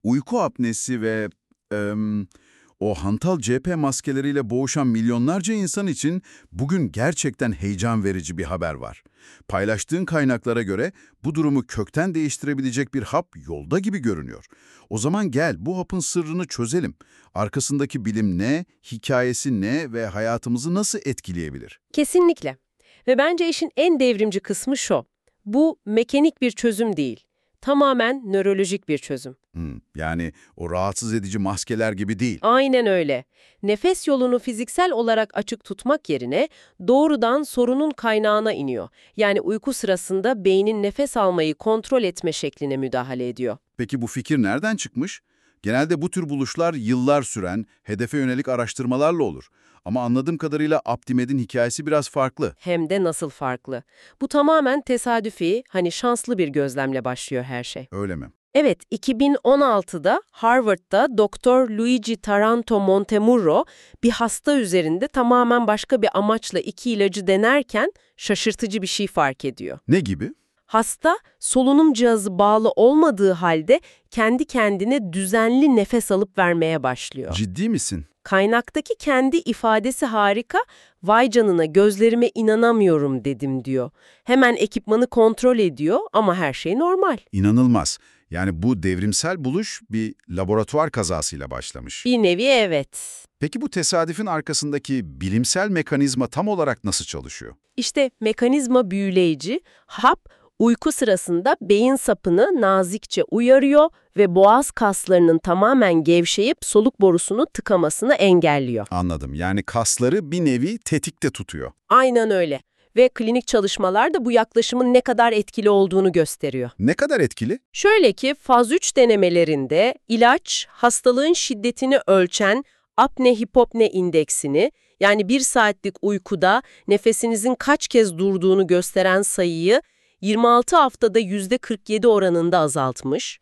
Uyku apnesi ve o hantal CP maskeleriyle boğuşan milyonlarca insan için bugün gerçekten heyecan verici bir haber var. Paylaştığın kaynaklara göre bu durumu kökten değiştirebilecek bir hap yolda gibi görünüyor. O zaman gel bu hapın sırrını çözelim. Arkasındaki bilim ne, hikayesi ne ve hayatımızı nasıl etkileyebilir? Kesinlikle. Ve bence işin en devrimci kısmı şu. Bu mekanik bir çözüm değil. Tamamen nörolojik bir çözüm. Yani o rahatsız edici maskeler gibi değil. Aynen öyle. Nefes yolunu fiziksel olarak açık tutmak yerine doğrudan sorunun kaynağına iniyor. Yani uyku sırasında beynin nefes almayı kontrol etme şekline müdahale ediyor. Peki bu fikir nereden çıkmış? Genelde bu tür buluşlar yıllar süren, hedefe yönelik araştırmalarla olur. Ama anladığım kadarıyla Aptimed'in hikayesi biraz farklı. Hem de nasıl farklı. Bu tamamen tesadüfi, şanslı bir gözlemle başlıyor her şey. Öyle mi? Evet, 2016'da Harvard'da Doktor Luigi Taranto Montemurro bir hasta üzerinde tamamen başka bir amaçla iki ilacı denerken şaşırtıcı bir şey fark ediyor. Ne gibi? Hasta, solunum cihazı bağlı olmadığı halde kendi kendine düzenli nefes alıp vermeye başlıyor. Ciddi misin? Kaynaktaki kendi ifadesi harika, "Vay canına, gözlerime inanamıyorum" dedim diyor. Hemen ekipmanı kontrol ediyor ama her şey normal. İnanılmaz. Yani bu devrimsel buluş bir laboratuvar kazasıyla başlamış. Bir nevi evet. Peki bu tesadüfün arkasındaki bilimsel mekanizma tam olarak nasıl çalışıyor? İşte mekanizma büyüleyici, hap uyku sırasında beyin sapını nazikçe uyarıyor ve boğaz kaslarının tamamen gevşeyip soluk borusunu tıkamasını engelliyor. Anladım. Yani kasları bir nevi tetikte tutuyor. Aynen öyle. Ve klinik çalışmalar da bu yaklaşımın ne kadar etkili olduğunu gösteriyor. Ne kadar etkili? Şöyle ki faz 3 denemelerinde ilaç hastalığın şiddetini ölçen apne-hipopne indeksini, yani 1 saatlik uykuda nefesinizin kaç kez durduğunu gösteren sayıyı 26 haftada %47 oranında azaltmış.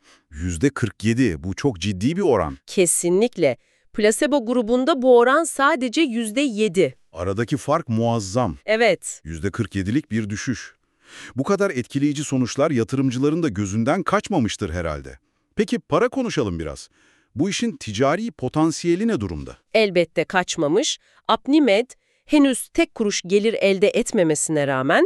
%47. Bu çok ciddi bir oran. Kesinlikle. Plasebo grubunda bu oran sadece %7. Aradaki fark muazzam. Evet. %47'lik bir düşüş. Bu kadar etkileyici sonuçlar yatırımcıların da gözünden kaçmamıştır herhalde. Peki para konuşalım biraz. Bu işin ticari potansiyeli ne durumda? Elbette kaçmamış. Apnimed henüz tek kuruş gelir elde etmemesine rağmen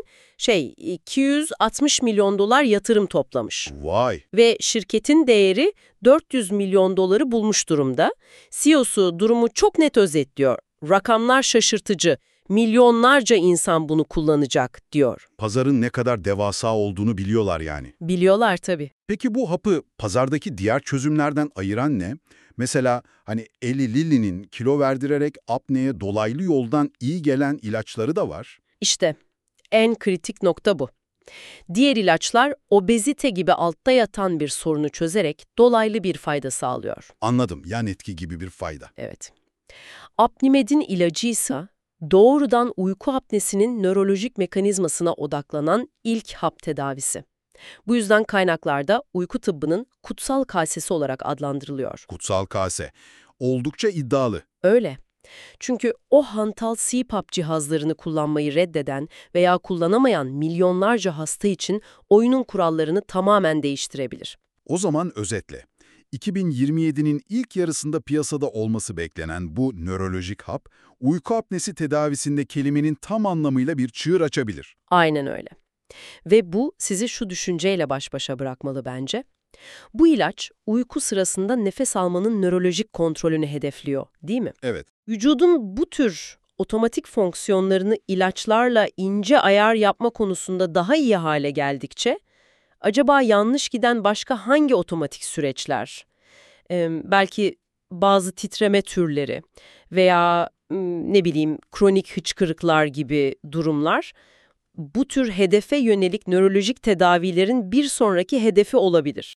260 milyon dolar yatırım toplamış. Vay! Ve şirketin değeri 400 milyon doları bulmuş durumda. CEO'su durumu çok net özetliyor. Rakamlar şaşırtıcı. Milyonlarca insan bunu kullanacak diyor. Pazarın ne kadar devasa olduğunu biliyorlar yani. Biliyorlar tabii. Peki bu hapı pazardaki diğer çözümlerden ayıran ne? Mesela Eli Lilly'nin kilo verdirerek apneye dolaylı yoldan iyi gelen ilaçları da var. İşte en kritik nokta bu. Diğer ilaçlar obezite gibi altta yatan bir sorunu çözerek dolaylı bir fayda sağlıyor. Anladım, yan etki gibi bir fayda. Evet. Apnimed'in ilacıysa doğrudan uyku apnesinin nörolojik mekanizmasına odaklanan ilk hap tedavisi. Bu yüzden kaynaklarda uyku tıbbının kutsal kasesi olarak adlandırılıyor. Kutsal kase. Oldukça iddialı. Öyle. Çünkü o hantal CPAP cihazlarını kullanmayı reddeden veya kullanamayan milyonlarca hasta için oyunun kurallarını tamamen değiştirebilir. O zaman özetle, 2027'nin ilk yarısında piyasada olması beklenen bu nörolojik hap, uyku apnesi tedavisinde kelimenin tam anlamıyla bir çığır açabilir. Aynen öyle. Ve bu sizi şu düşünceyle baş başa bırakmalı bence. Bu ilaç uyku sırasında nefes almanın nörolojik kontrolünü hedefliyor, değil mi? Evet. Vücudun bu tür otomatik fonksiyonlarını ilaçlarla ince ayar yapma konusunda daha iyi hale geldikçe, acaba yanlış giden başka hangi otomatik süreçler, belki bazı titreme türleri veya kronik hıçkırıklar gibi durumlar, bu tür hedefe yönelik nörolojik tedavilerin bir sonraki hedefi olabilir.